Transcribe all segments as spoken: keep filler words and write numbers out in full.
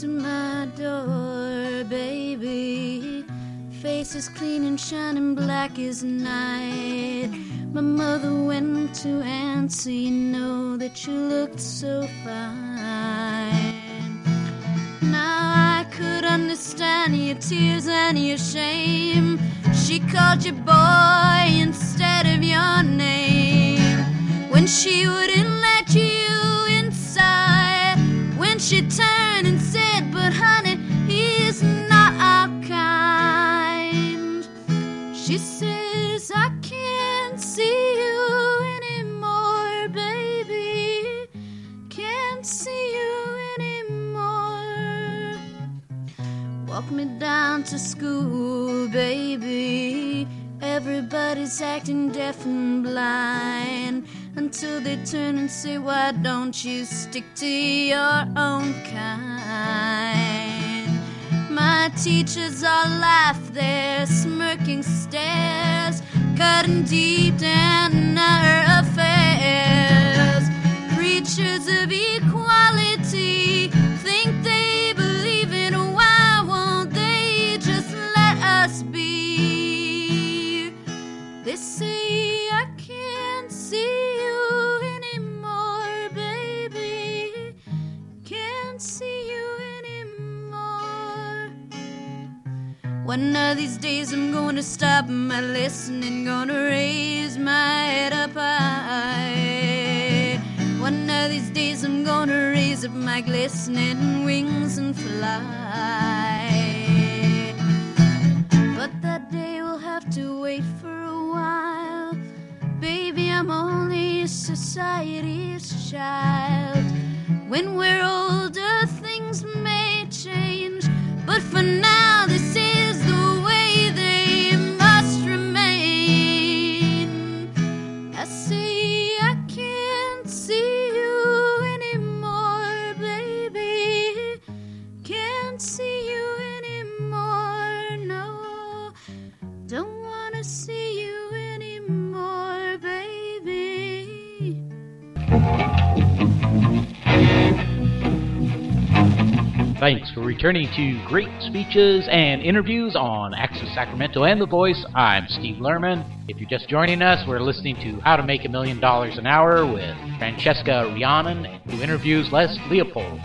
to my door, baby. Face is clean and shining black as night. My mother went to answer, you know that you looked so fine. Now I could understand your tears and your shame. She called you boy instead of your name. When she wouldn't let you inside. When she turned and said, but honey, he's not our kind. She says, I can't see you anymore, baby. Can't see you anymore. Walk me down to school, baby. Everybody's acting deaf and blind until they turn and say, why don't you stick to your own kind? My teachers all laugh their smirking stares, cutting deep down in our affairs. Preachers of equality think they believe it. Why won't they just let us be? They say I can't see you anymore, baby. Can't see you anymore. One of these days I'm going to stop my listening, gonna raise my head up high. One of these days I'm gonna raise up my glistening wings and fly. But that day will have to wait for a while. Baby, I'm only society's child. When we're older, things may change, but for now, this is the way they must remain. I say I can't see you anymore, baby. Can't see you anymore, no. Don't wanna see you anymore, baby. Thanks for returning to Great Speeches and Interviews on Access Sacramento and The Voice. I'm Steve Lerman. If you're just joining us, we're listening to How to Make a Million Dollars an Hour with Francesca Rhiannon, who interviews Les Leopold.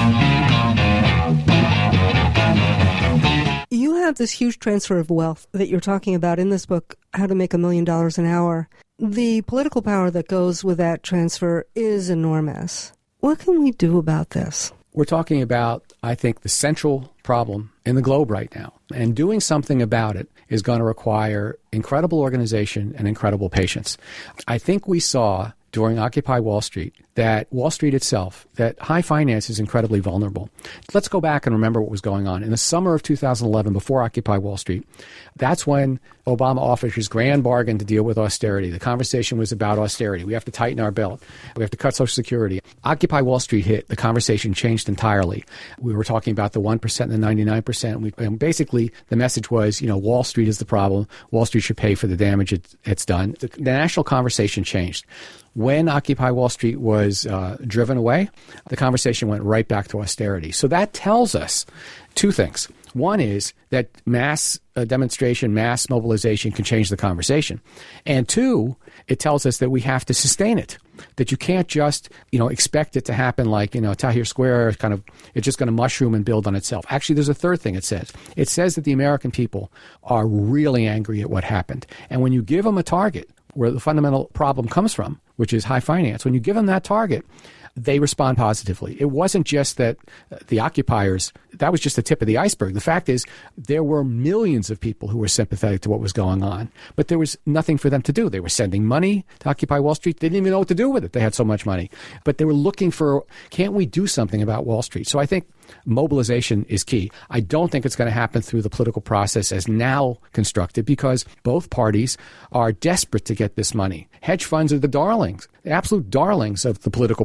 You have this huge transfer of wealth that you're talking about in this book, How to Make a Million Dollars an Hour. The political power that goes with that transfer is enormous. What can we do about this? We're talking about, I think, the central problem in the globe right now. And doing something about it is going to require incredible organization and incredible patience. I think we saw during Occupy Wall Street that Wall Street itself, that high finance is incredibly vulnerable. Let's go back and remember what was going on. In the summer of two thousand eleven, before Occupy Wall Street, that's when Obama offered his grand bargain to deal with austerity. The conversation was about austerity. We have to tighten our belt. We have to cut Social Security. Occupy Wall Street hit. The conversation changed entirely. We were talking about the one percent and the ninety-nine percent. We, and basically, the message was, you know, Wall Street is the problem. Wall Street should pay for the damage it, it's done. The, the national conversation changed. When Occupy Wall Street was uh, driven away, the conversation went right back to austerity. So that tells us two things. One is that mass uh, demonstration, mass mobilization can change the conversation. And two, it tells us that we have to sustain it, that you can't just, you know, expect it to happen like, you know, Tahrir Square, kind of, it's just going to mushroom and build on itself. Actually, there's a third thing it says. It says that the American people are really angry at what happened. And when you give them a target where the fundamental problem comes from, which is high finance, when you give them that target, they respond positively. It wasn't just that the occupiers, that was just the tip of the iceberg. The fact is there were millions of people who were sympathetic to what was going on, but there was nothing for them to do. They were sending money to Occupy Wall Street. They didn't even know what to do with it. They had so much money. But they were looking for, can't we do something about Wall Street? So I think mobilization is key. I don't think it's going to happen through the political process as now constructed because both parties are desperate to get this money. Hedge funds are the darlings, the absolute darlings of the political process.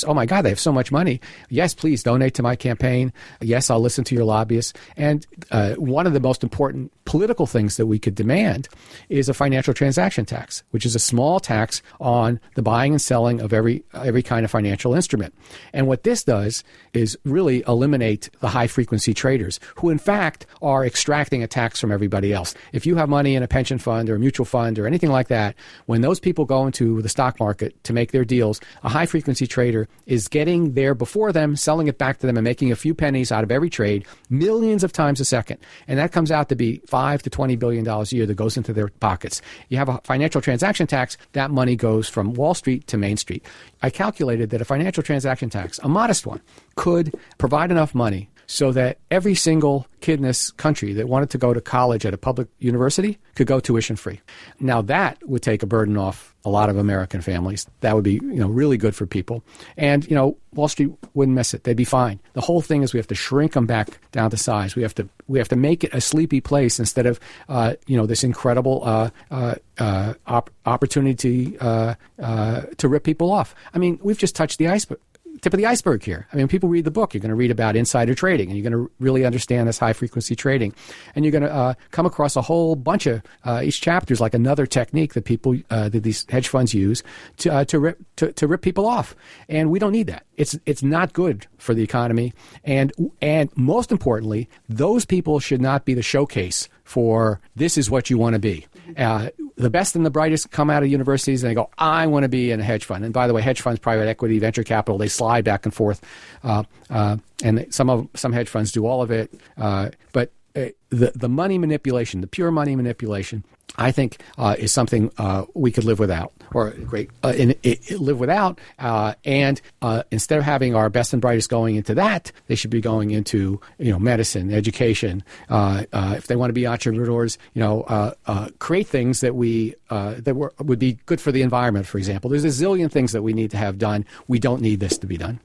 oh my God, they have so much money. Yes, please donate to my campaign. Yes, I'll listen to your lobbyists. And uh, one of the most important political things that we could demand is a financial transaction tax, which is a small tax on the buying and selling of every every kind of financial instrument. And what this does is really eliminate the high-frequency traders, who in fact are extracting a tax from everybody else. If you have money in a pension fund or a mutual fund or anything like that, when those people go into the stock market to make their deals, a high-frequency trader is getting there before them, selling it back to them, and making a few pennies out of every trade, millions of times a second. And that comes out to be five to twenty billion dollars a year that goes into their pockets. You have a financial transaction tax, that money goes from Wall Street to Main Street. I calculated that a financial transaction tax, a modest one, could provide enough money so that every single kid in this country that wanted to go to college at a public university could go tuition free. Now that would take a burden off a lot of American families. That would be, you know, really good for people. And, you know, Wall Street wouldn't miss it. They'd be fine. The whole thing is we have to shrink them back down to size. We have to we have to make it a sleepy place instead of, uh, you know, this incredible uh, uh, uh, op- opportunity uh, uh, to rip people off. I mean, we've just touched the iceberg. Tip of the iceberg here. I mean, people read the book. You're going to read about insider trading, and you're going to really understand this high-frequency trading. And you're going to uh, come across a whole bunch of, uh, each chapter is like another technique that people, uh, that these hedge funds use to uh, to rip to, to rip people off. And we don't need that. It's it's not good for the economy. And and most importantly, those people should not be the showcase for this is what you want to be. Uh, the best and the brightest come out of universities and they go, I want to be in a hedge fund. And by the way, hedge funds, private equity, venture capital, they slide back and forth. Uh, uh, and they, some of some hedge funds do all of it. Uh, but uh, the the money manipulation, the pure money manipulation, I think uh, is something uh, we could live without, or great uh, in, in, live without. Uh, and uh, instead of having our best and brightest going into that, they should be going into, you know, medicine, education. Uh, uh, if they want to be entrepreneurs, you know, uh, uh, create things that we uh, that were, would be good for the environment. For example, there's a zillion things that we need to have done. We don't need this to be done.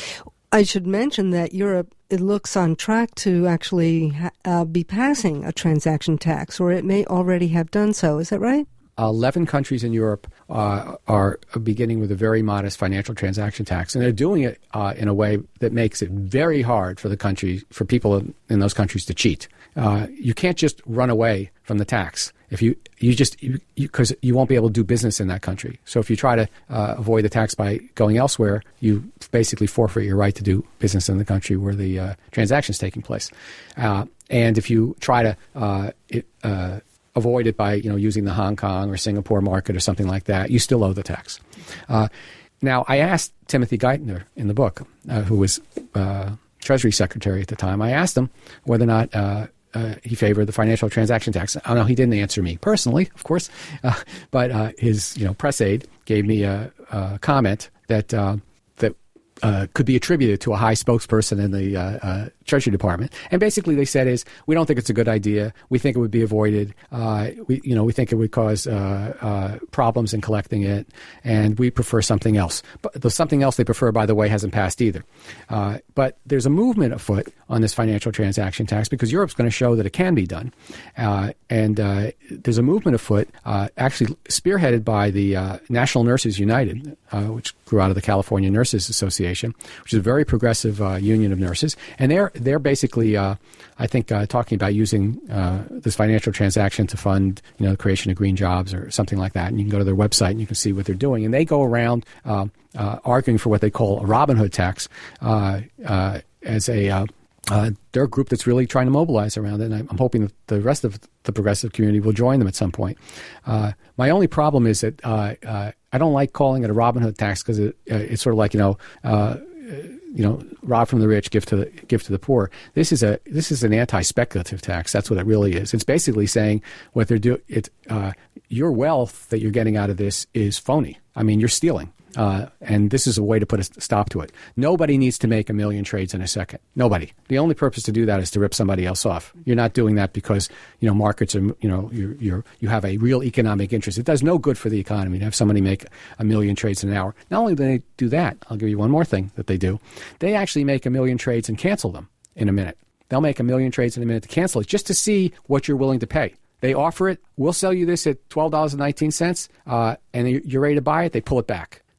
I should mention that Europe, it looks on track to actually ha- uh, be passing a transaction tax, or it may already have done so. Is that right? eleven countries in Europe uh, are beginning with a very modest financial transaction tax, and they're doing it uh, in a way that makes it very hard for the country, for people in, in those countries to cheat. Uh, you can't just run away from the tax. If you, you just, because you, you, you won't be able to do business in that country. So if you try to uh, avoid the tax by going elsewhere, you basically forfeit your right to do business in the country where the uh, transaction is taking place. Uh, and if you try to uh, it, uh, avoid it by, you know, using the Hong Kong or Singapore market or something like that, you still owe the tax. Uh, now, I asked Timothy Geithner in the book, uh, who was uh, Treasury Secretary at the time, I asked him whether or not uh, Uh, he favored the financial transaction tax. I know he didn't answer me personally, of course, uh, but uh, his, you know, press aide gave me a, a comment that uh, that uh, could be attributed to a high spokesperson in the uh, uh, Treasury Department. And basically, they said is we don't think it's a good idea. We think it would be avoided. Uh, we, you know, we think it would cause uh, uh, problems in collecting it, and we prefer something else. But the something else they prefer, by the way, hasn't passed either. Uh, but there's a movement afoot on this financial transaction tax because Europe's going to show that it can be done, uh, and uh, there's a movement afoot, uh, actually spearheaded by the uh, National Nurses United, uh, which grew out of the California Nurses Association, which is a very progressive uh, union of nurses, and they're they're basically, uh, I think, uh, talking about using uh, this financial transaction to fund, you know, the creation of green jobs or something like that. And you can go to their website and you can see what they're doing. And they go around uh, uh, arguing for what they call a Robin Hood tax uh, uh, as a uh, uh, they're a group that's really trying to mobilize around it. And I'm hoping that the rest of the progressive community will join them at some point. Uh, my only problem is that uh, uh, I don't like calling it a Robin Hood tax because it, uh, it's sort of like, you know, uh, you know, rob from the rich, give to the give to the poor. This is a this is an anti-speculative tax. That's what it really is. It's basically saying what they're doing. It uh, your wealth that you're getting out of this is phony. I mean, you're stealing. Uh, and this is a way to put a stop to it. Nobody needs to make a million trades in a second. Nobody. The only purpose to do that is to rip somebody else off. You're not doing that because, you know, markets are, you know, you're, you're, you have a real economic interest. It does no good for the economy to have somebody make a million trades in an hour. Not only do they do that, I'll give you one more thing that they do. They actually make a million trades and cancel them in a minute. They'll make a million trades in a minute to cancel it just to see what you're willing to pay. They offer it. We'll sell you this at twelve dollars and nineteen cents, uh, and you're ready to buy it. They pull it back.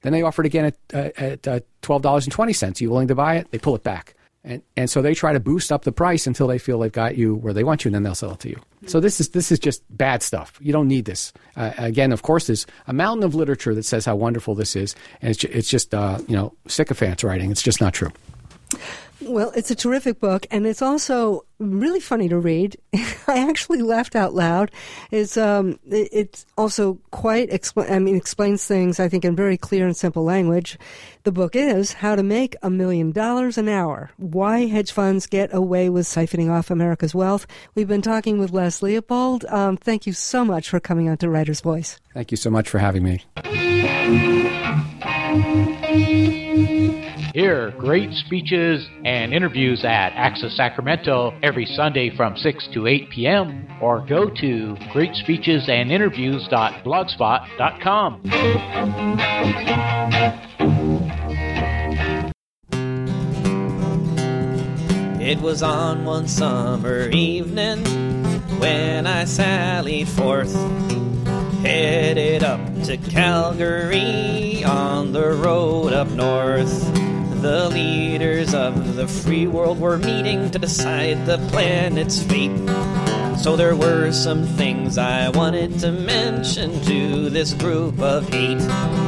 Then they offer it again at, uh, at uh, twelve dollars and twenty cents. Are you willing to buy it? They pull it back. And and so they try to boost up the price until they feel they've got you where they want you, and then they'll sell it to you. So this is this is just bad stuff. You don't need this. Uh, again, of course, there's a mountain of literature that says how wonderful this is, and it's, ju- it's just, uh, you know, sycophants writing. It's just not true. Well, it's a terrific book, and it's also really funny to read. I actually laughed out loud. It's um, it, it's also quite, expl- I mean, explains things, I think, in very clear and simple language. The book is How to Make a Million Dollars an Hour, Why Hedge Funds Get Away with Siphoning Off America's Wealth. We've been talking with Les Leopold. Um, thank you so much for coming on to Writer's Voice. Thank you so much for having me. Hear great speeches and interviews at Access Sacramento every Sunday from six to eight p.m. or go to great speeches and interviews dot blogspot dot com. It was on one summer evening when I sallied forth, headed up to Calgary on the road up north. The leaders of the free world were meeting to decide the planet's fate. So there were some things I wanted to mention to this group of eight.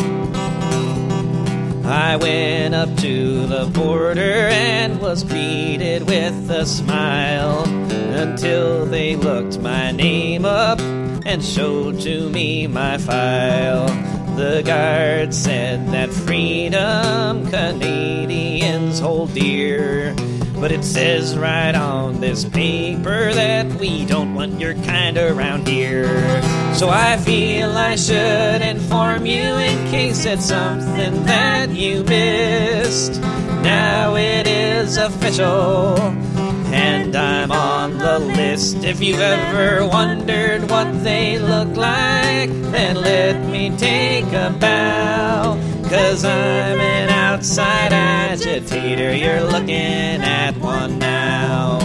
I went up to the border and was greeted with a smile until they looked my name up and showed to me my file. The guard said that freedom Canadians hold dear, but it says right on this paper that we don't want your kind around here. So I feel I should inform you in case it's something that you missed. Now it is official, and I'm on the list. If you've ever wondered what they look like, then let me take a bow, 'cause I'm an outside agitator. You're looking at one now.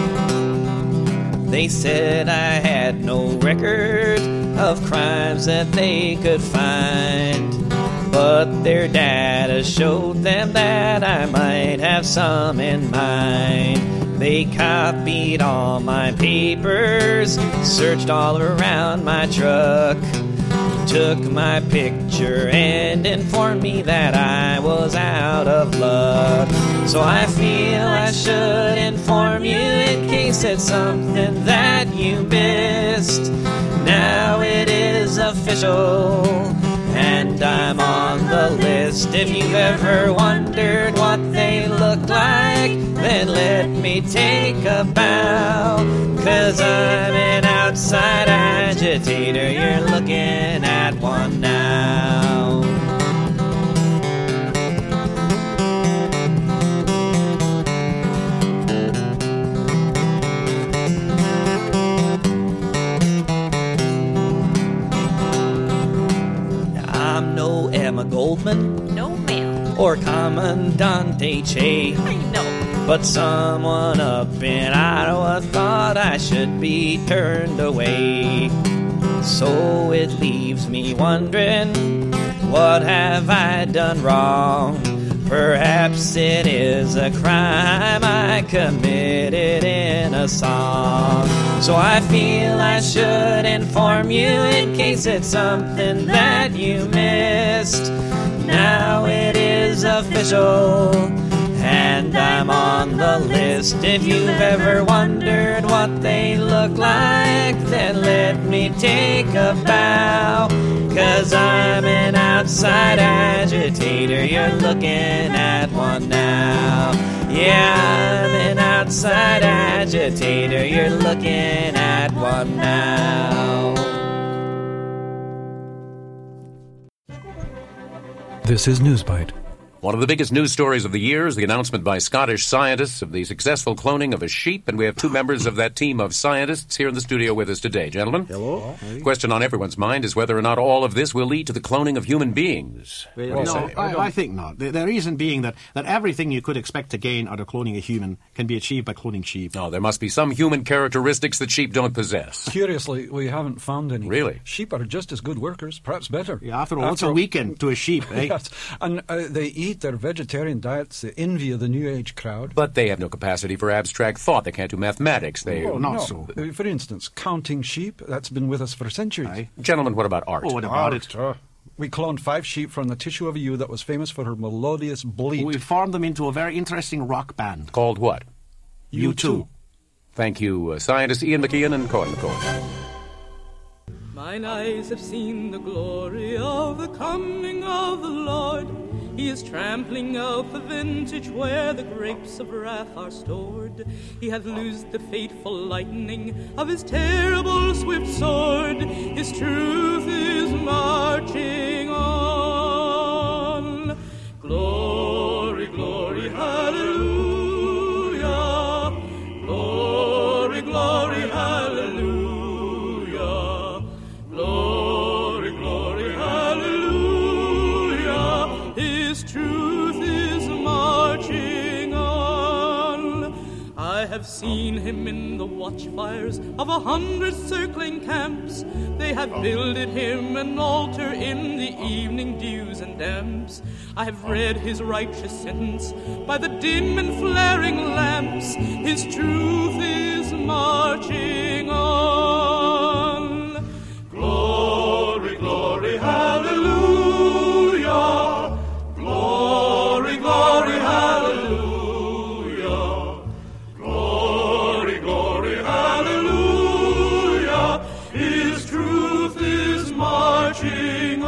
They said I had no record of crimes that they could find, but their data showed them that I might have some in mind. They copied all my papers, searched all around my truck, took my picture and informed me that I was out of luck. So I feel I should inform you in case it's something that you missed. Now it is official, and I'm on the list. If you've ever wondered what they look like, then let me take a bow, 'cause I'm an outside agitator. You're looking at one now. I'm no Emma Goldman. No, ma'am. Or Commandante Che. I know. But someone up in Ottawa thought I should be turned away. So it leaves me wondering, what have I done wrong? Perhaps it is a crime I committed in a song. So I feel I should inform you in case it's something that you missed. Now it is official, and I'm on the list. If you've ever wondered what they look like, then let me take a bow, 'cause I'm an outside agitator. You're looking at one now. Yeah, I'm an outside agitator. You're looking at one now. This is Newsbite, One of the biggest news stories of the year is the announcement by Scottish scientists of the successful cloning of a sheep, and we have two members of that team of scientists here in the studio with us today. Gentlemen? Hello. The question on everyone's mind is whether or not all of this will lead to the cloning of human beings. What do you no, say? I, I think not. The, the reason being that, that everything you could expect to gain out of cloning a human can be achieved by cloning sheep. No, there must be some human characteristics that sheep don't possess. Curiously, we haven't found any. Really? Sheep are just as good workers, perhaps better. Yeah, after all, it's a weekend to a sheep, eh? Yes, and uh, they eat their vegetarian diets, the envy of the New Age crowd. But they have no capacity for abstract thought. They can't do mathematics. They Oh, not no. so. Uh, For instance, counting sheep, that's been with us for centuries. Aye. Gentlemen, what about art? Oh, what about it? Uh, We cloned five sheep from the tissue of a ewe that was famous for her melodious bleat. We formed them into a very interesting rock band. Called what? U two. Thank you, uh, scientists Ian McKeon and Corin McCoy. Mine eyes have seen the glory of the coming of the Lord. He is trampling out the vintage where the grapes of wrath are stored. He hath loosed the fateful lightning of his terrible swift sword. His truth is marching on. Glory, glory, hallelujah. Glory, glory, hallelujah. Glory, glory, hallelujah. His truth is marching on. I have seen him in the watchfires of a hundred circling camps. They have builded him an altar in the evening dews and damps. I have read his righteous sentence by the dim and flaring lamps. His truth is marching on. Glory, glory, hallelujah. Glory, glory, hallelujah. Glory, glory, hallelujah. His truth is marching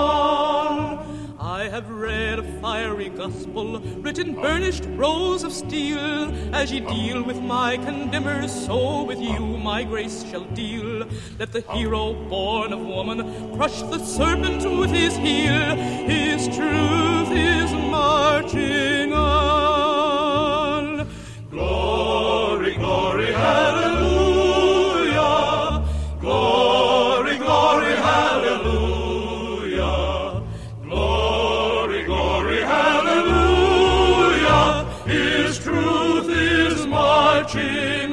on. I have read a fiery gospel written burnished rows of steel. As ye deal with my condemners, so with you my grace shall deal. Let the hero born of woman crush the serpent with his heel. His truth is marching on. Glory, glory, hallelujah. Glory, glory, hallelujah. Glory, glory, hallelujah. His truth is marching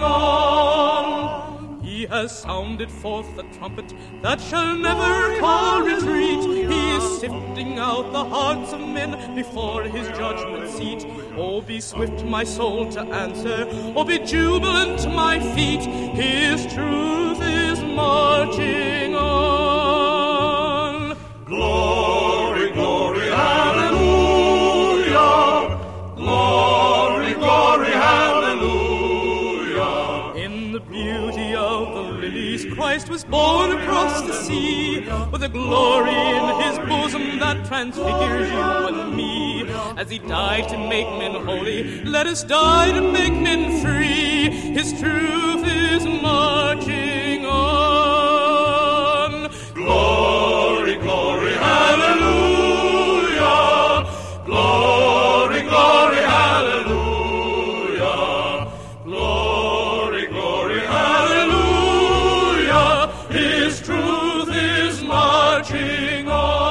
on. He has sounded forth the trumpet that shall never call retreat. He is sifting out the hearts of men before his judgment seat. Oh, be swift, my soul, to answer. Oh, be jubilant, my feet. His truth is marching on. Glory, glory, hallelujah. Glory, glory, hallelujah. In the beauty of the lilies, Christ was born across the sea, with a glory in his bosom that transfigures you and me. As he died to make men holy, let us die to make men free. His truth is marching on. Glory, glory, hallelujah. Glory, glory, hallelujah. Glory, glory, hallelujah. His truth is marching on.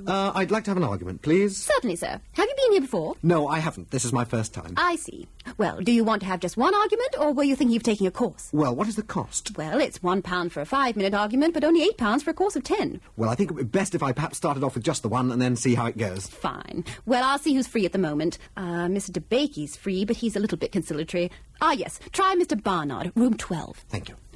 Uh, I'd like to have an argument, please. Certainly, sir. Have you been here before? No, I haven't. This is my first time. I see. Well, do you want to have just one argument, or were you thinking of taking a course? Well, what is the cost? Well, it's one pound for a five-minute argument, but only eight pounds for a course of ten. Well, I think it would be best if I perhaps started off with just the one and then see how it goes. Fine. Well, I'll see who's free at the moment. Uh, Mister DeBakey's free, but he's a little bit conciliatory. Ah, yes. Try Mister Barnard, room twelve. Thank you.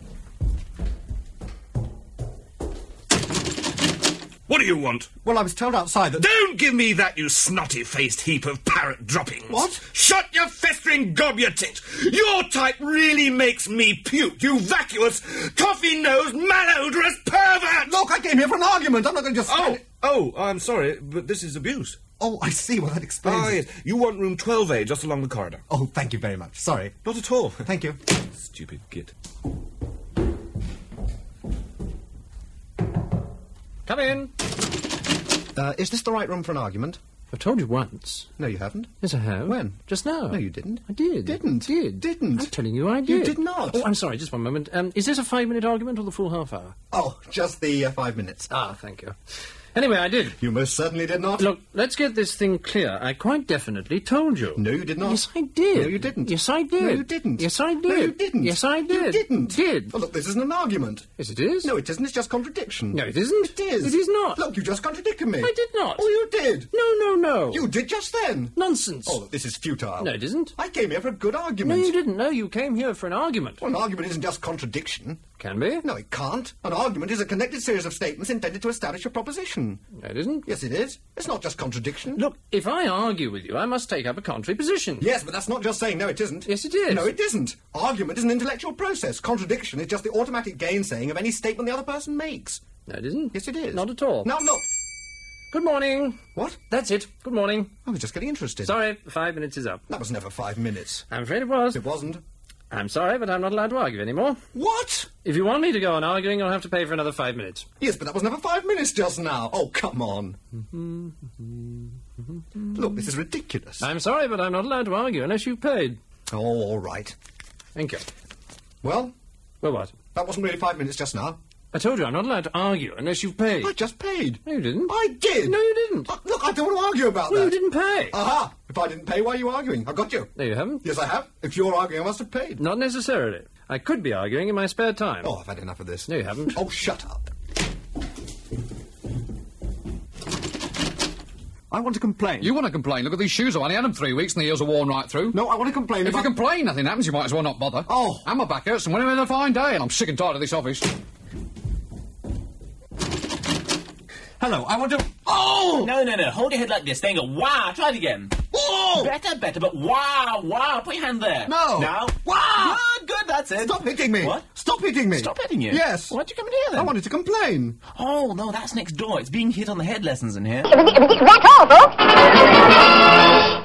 What do you want? Well, I was told outside that... Don't give me that, you snotty-faced heap of parrot droppings. What? Shut your festering gob, you tit. Your type really makes me puke, you vacuous, coffee-nosed, malodorous pervert! Look, I came here for an argument. I'm not going to just... Oh, oh, I'm sorry, but this is abuse. Oh, I see. Well, that explains Ah, it. yes. You want room twelve A, just along the corridor. Oh, thank you very much. Sorry. Not at all. Thank you. Stupid git. Come in. Uh, is this the right room for an argument? I've told you once. No, you haven't. Yes, I have. When? Just now. No, you didn't. I did. Didn't. Did. Didn't. I'm telling you I did. You did not. Oh, I'm sorry, just one moment. Um, is this a five-minute argument or the full half hour? Oh, just the uh, five minutes. Ah, thank you. Anyway, I did. You most certainly did not. Look, let's get this thing clear. I quite definitely told you. No, you did not. Yes, I did. No, you didn't. Yes, I did. No, you didn't. Yes, I did. No, you didn't. Yes, I did. You didn't. Did. Oh, look, this isn't an argument. Yes, it is. No, it isn't. It's just contradiction. No, it isn't. It is. It is not. Look, you just contradicted me. I did not. Oh, you did. No, no, no. You did just then. Nonsense. Oh, look, this is futile. No, it isn't. I came here for a good No, argument. you didn't. No, you came here for an argument. Well, an argument isn't just contradiction. Can be. No, it can't. An argument is a connected series of statements intended to establish a proposition. No, it isn't. Yes, it is. It's not just contradiction. Look, if I argue with you, I must take up a contrary position. Yes, but that's not just saying no, it isn't. Yes, it is. No, it isn't. Argument is an intellectual process. Contradiction is just the automatic gainsaying of any statement the other person makes. No, it isn't. Yes, it is. Not at all. Now, look. Good morning. What? That's it. Good morning. I was just getting interested. Sorry, five minutes is up. That was never five minutes. I'm afraid it was. It wasn't. I'm sorry, but I'm not allowed to argue anymore. What? If you want me to go on arguing, you'll have to pay for another five minutes. Yes, but that was never five minutes just now. Oh, come on. Look, this is ridiculous. I'm sorry, but I'm not allowed to argue unless you've paid. Oh, all right. Thank you. Well, Well, what? that wasn't really five minutes just now. I told you I'm not allowed to argue unless you've paid. I just paid. No, you didn't. I did. No, you didn't. Uh, look, I don't want to argue about Well, that. you didn't pay. Aha! If I didn't pay, why are you arguing? I got you. No, you haven't. Yes, I have. If you're arguing, I must have paid. Not necessarily. I could be arguing in my spare time. Oh, I've had enough of this. No, you haven't. Oh, shut up. I want to complain. You want to complain? Look at these shoes. I've only had them three weeks and the heels are worn right through. No, I want to complain If about... you complain, nothing happens. You might as well not bother. Oh. And my back hurts and when I'm in a fine day and I'm sick and tired of this office. Hello, I want to... Oh! No, no, no. Hold your head like this. Then go, wow. Try it again. Oh! Better, better, but wow, wow. Put your hand there. No. Now. Wow! Good, good, that's it. Stop hitting me. What? Stop hitting me. Stop hitting you? Yes. Why'd you come in here then? I wanted to complain. Oh, no, that's next door. It's being hit on the head lessons in here. That's all, folks.